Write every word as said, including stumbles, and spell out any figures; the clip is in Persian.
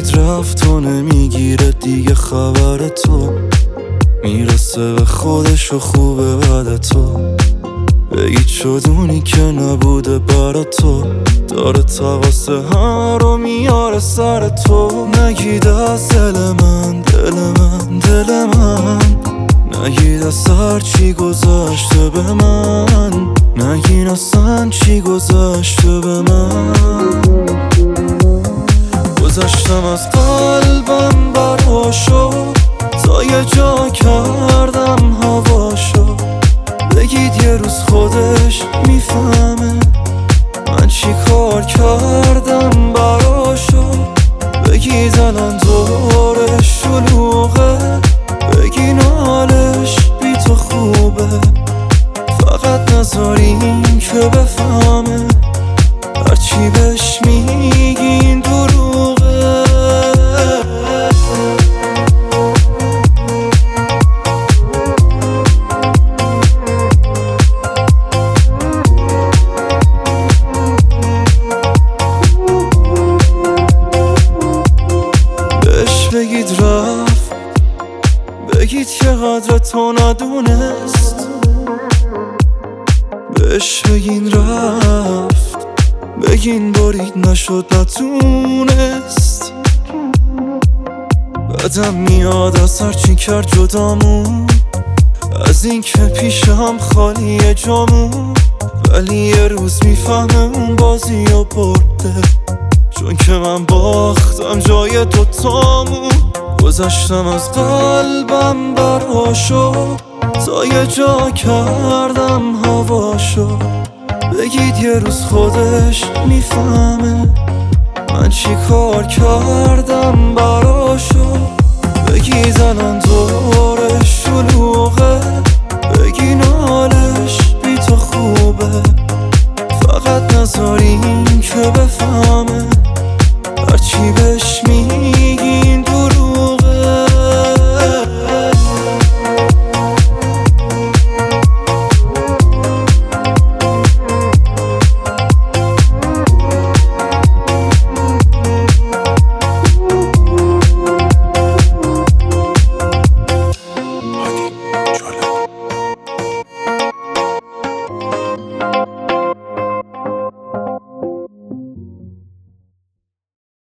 بگید رفت و نمیگیره دیگه خبر تو، میرسه به خودش و خوبه بعد تو. بگید شدونی که نبوده برا تو، داره تقاسه همه رو میاره سر تو. نگید از دل من دل من دل من، نگید از هر چی گذشته به من، نگید اصلا چی گذشته به من. گذشتم از قلبم براشو، تا یه جا کردم هواشو. بگید یه روز خودش میفهمه من چی کار کردم براشو. بگید الان دورش شلوغه، بگین حالش بی تو خوبه، فقط نذارین که بفهمه هرچی بهش میگین دروغه. بهش بگید رفت، بگید که قدر تو ندونست. بهش بگین رفت، بگین برید نشد نتونست. بعدم میاد از هرچی کرد جدامون، از این که پیشم خالیه جامون. ولی یه روز میفهمه اون بازی رو برده، چون که من باختم جای دوتامون. گذشتم از قلبم براشو، تا یه جا کردم هواشو. بگید یه روز خودش میفهمه من چی کار کردم براشو. بگید الان تو